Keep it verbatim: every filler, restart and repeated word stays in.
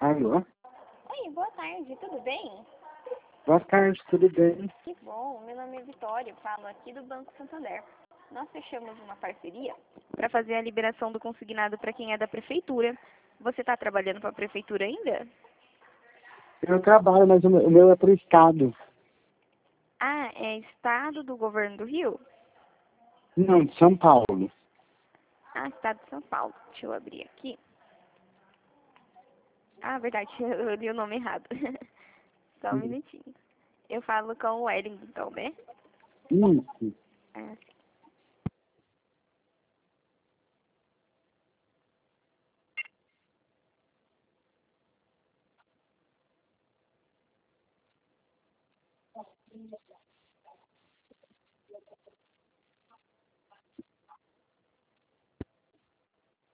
Alô? Oi, boa tarde, tudo bem? Boa tarde, tudo bem? Que bom, meu nome é Vitória, falo aqui do Banco Santander. Nós fechamos uma parceria para fazer a liberação do consignado para quem é da prefeitura. Você está trabalhando para a prefeitura ainda? Eu trabalho, mas o meu o meu é pro estado. Ah, é estado do governo do Rio? Não, de São Paulo. Ah, estado de São Paulo. Deixa eu abrir aqui. Ah, verdade, eu li o nome errado. Só um Hum. minutinho. Eu falo com o Wellington, né? Isso. Ah,